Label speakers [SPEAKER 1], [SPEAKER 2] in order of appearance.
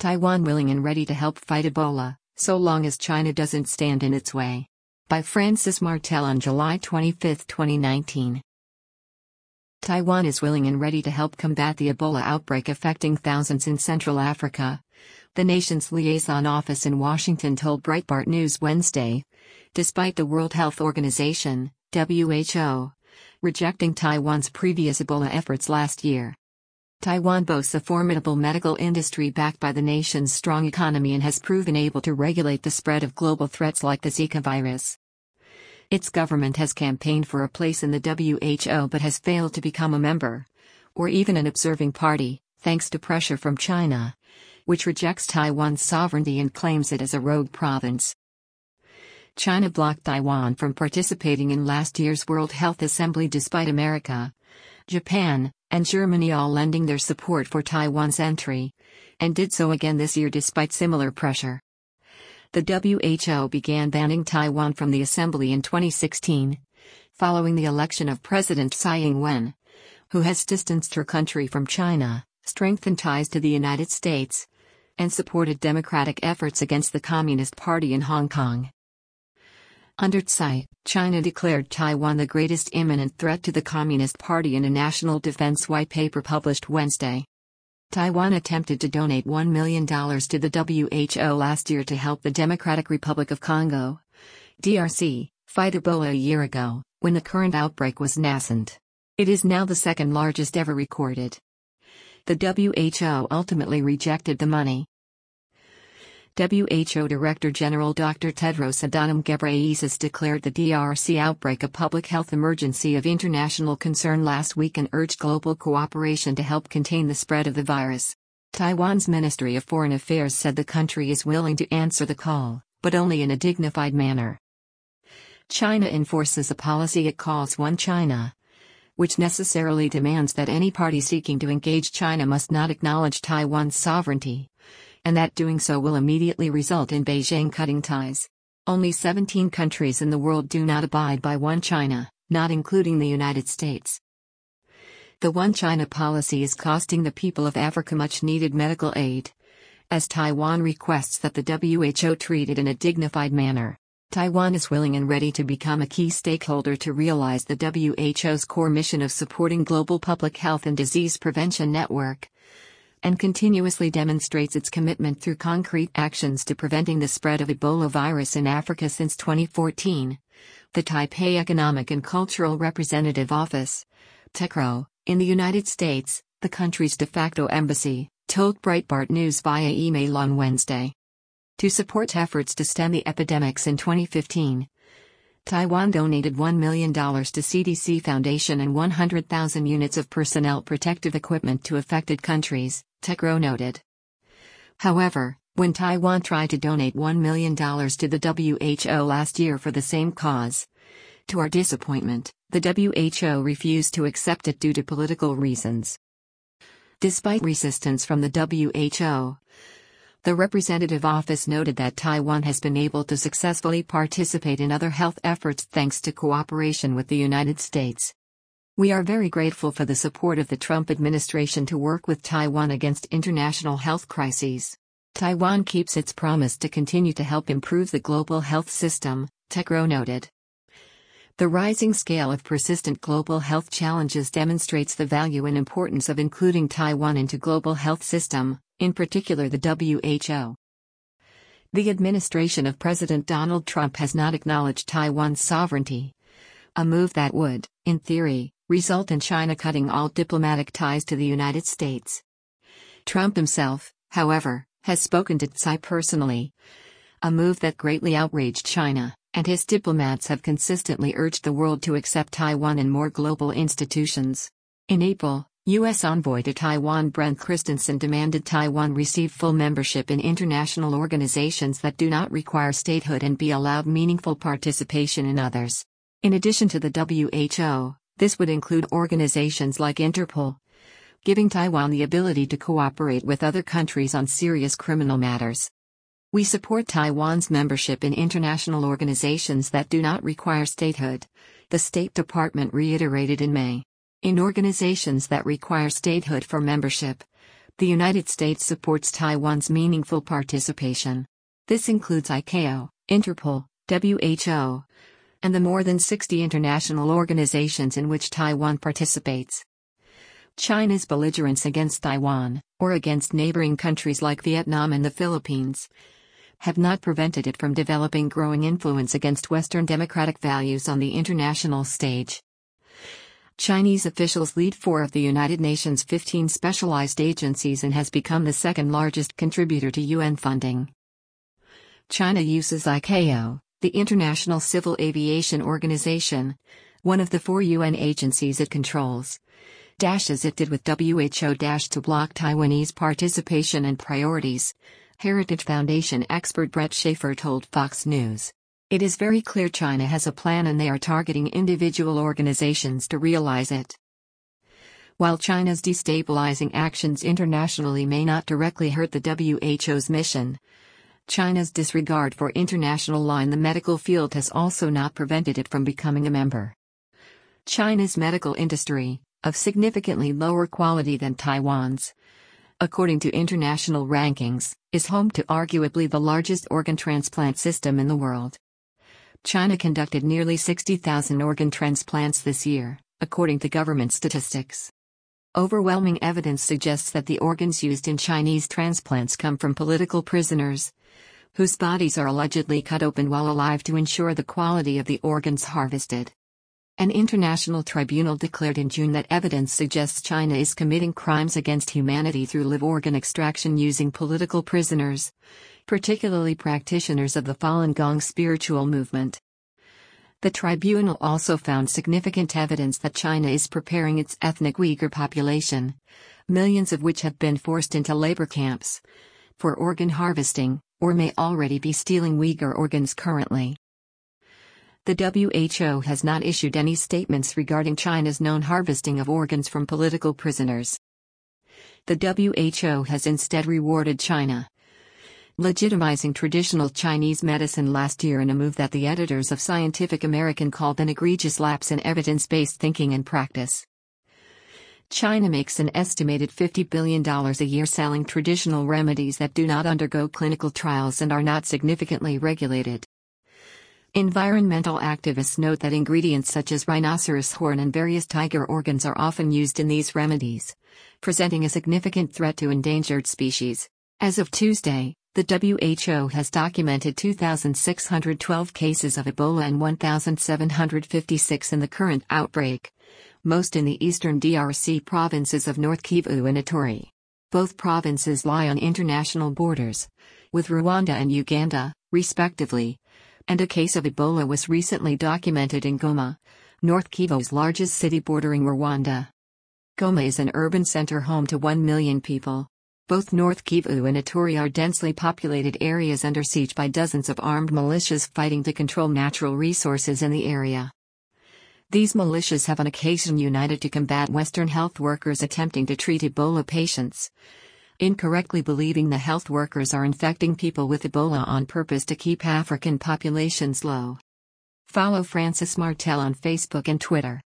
[SPEAKER 1] Taiwan willing and ready to help fight Ebola, so long as China doesn't stand in its way. By Francis Martel on July 25, 2019. Taiwan is willing and ready to help combat the Ebola outbreak affecting thousands in Central Africa, the nation's liaison office in Washington told Breitbart News Wednesday, despite the World Health Organization, WHO, rejecting Taiwan's previous Ebola efforts last year. Taiwan boasts a formidable medical industry backed by the nation's strong economy and has proven able to regulate the spread of global threats like the Zika virus. Its government has campaigned for a place in the WHO but has failed to become a member, or even an observing party, thanks to pressure from China, which rejects Taiwan's sovereignty and claims it as a rogue province. China blocked Taiwan from participating in last year's World Health Assembly despite America, Japan, and Germany all lending their support for Taiwan's entry, and did so again this year despite similar pressure. The WHO began banning Taiwan from the assembly in 2016, following the election of President Tsai Ing-wen, who has distanced her country from China, strengthened ties to the United States, and supported democratic efforts against the Communist Party in Hong Kong. Under Tsai, China declared Taiwan the greatest imminent threat to the Communist Party in a national defense white paper published Wednesday. Taiwan attempted to donate $1 million to the WHO last year to help the Democratic Republic of Congo, DRC, fight Ebola a year ago, when the current outbreak was nascent. It is now the second largest ever recorded. The WHO ultimately rejected the money. WHO Director General Dr. Tedros Adhanom Ghebreyesus declared the DRC outbreak a public health emergency of international concern last week and urged global cooperation to help contain the spread of the virus. Taiwan's Ministry of Foreign Affairs said the country is willing to answer the call, but only in a dignified manner. China enforces a policy it calls One China, which necessarily demands that any party seeking to engage China must not acknowledge Taiwan's sovereignty, and that doing so will immediately result in Beijing cutting ties. Only 17 countries in the world do not abide by One China, not including the United States. The One China policy is costing the people of Africa much-needed medical aid, as Taiwan requests that the WHO treat it in a dignified manner. Taiwan is willing and ready to become a key stakeholder to realize the WHO's core mission of supporting global public health and disease prevention network, and continuously demonstrates its commitment through concrete actions to preventing the spread of Ebola virus in Africa since 2014. The Taipei Economic and Cultural Representative Office, TECRO, in the United States, the country's de facto embassy, told Breitbart News via email on Wednesday. To support efforts to stem the epidemics in 2015, Taiwan donated $1 million to CDC Foundation and 100,000 units of personnel protective equipment to affected countries, TECRO noted. However, when Taiwan tried to donate $1 million to the WHO last year for the same cause, to our disappointment, the WHO refused to accept it due to political reasons. Despite resistance from the WHO, the representative office noted that Taiwan has been able to successfully participate in other health efforts thanks to cooperation with the United States. We are very grateful for the support of the Trump administration to work with Taiwan against international health crises. Taiwan keeps its promise to continue to help improve the global health system, TECRO noted. The rising scale of persistent global health challenges demonstrates the value and importance of including Taiwan into global health system, in particular the WHO. The administration of President Donald Trump has not acknowledged Taiwan's sovereignty, a move that would, in theory, result in China cutting all diplomatic ties to the United States. Trump himself, however, has spoken to Tsai personally, a move that greatly outraged China, and his diplomats have consistently urged the world to accept Taiwan in more global institutions. In April, U.S. envoy to Taiwan Brent Christensen demanded Taiwan receive full membership in international organizations that do not require statehood and be allowed meaningful participation in others. In addition to the WHO, this would include organizations like Interpol, giving Taiwan the ability to cooperate with other countries on serious criminal matters. We support Taiwan's membership in international organizations that do not require statehood, the State Department reiterated in May. In organizations that require statehood for membership, The United States supports Taiwan's meaningful participation. This includes ICAO, Interpol, WHO, and the more than 60 international organizations in which Taiwan participates. China's belligerence against Taiwan, or against neighboring countries like Vietnam and the Philippines, have not prevented it from developing growing influence against Western democratic values on the international stage. Chinese officials lead 4 of the United Nations' 15 specialized agencies and has become the second largest contributor to UN funding. China uses ICAO, the International Civil Aviation Organization, one of the 4 UN agencies it controls, as it did with WHO, to block Taiwanese participation and priorities, Heritage Foundation expert Brett Schaefer told Fox News. It is very clear China has a plan and they are targeting individual organizations to realize it. While China's destabilizing actions internationally may not directly hurt the WHO's mission, China's disregard for international law in the medical field has also not prevented it from becoming a member. China's medical industry, of significantly lower quality than Taiwan's, according to international rankings, is home to arguably the largest organ transplant system in the world. China conducted nearly 60,000 organ transplants this year, according to government statistics. Overwhelming evidence suggests that the organs used in Chinese transplants come from political prisoners, whose bodies are allegedly cut open while alive to ensure the quality of the organs harvested. An international tribunal declared in June that evidence suggests China is committing crimes against humanity through live organ extraction using political prisoners, particularly practitioners of the Falun Gong spiritual movement. The tribunal also found significant evidence that China is preparing its ethnic Uyghur population, millions of which have been forced into labor camps, for organ harvesting, or may already be stealing Uyghur organs currently. The WHO has not issued any statements regarding China's known harvesting of organs from political prisoners. The WHO has instead rewarded China, legitimizing traditional Chinese medicine last year in a move that the editors of Scientific American called an egregious lapse in evidence-based thinking and practice. China makes an estimated $50 billion a year selling traditional remedies that do not undergo clinical trials and are not significantly regulated. Environmental activists note that ingredients such as rhinoceros horn and various tiger organs are often used in these remedies, presenting a significant threat to endangered species. As of Tuesday, the WHO has documented 2,612 cases of Ebola and 1,756 in the current outbreak, most in the eastern DRC provinces of North Kivu and Ituri. Both provinces lie on international borders, with Rwanda and Uganda, respectively, and a case of Ebola was recently documented in Goma, North Kivu's largest city bordering Rwanda. Goma is an urban center home to 1 million people. Both North Kivu and Ituri are densely populated areas under siege by dozens of armed militias fighting to control natural resources in the area. These militias have on occasion united to combat Western health workers attempting to treat Ebola patients, incorrectly believing the health workers are infecting people with Ebola on purpose to keep African populations low. Follow Francis Martel on Facebook and Twitter.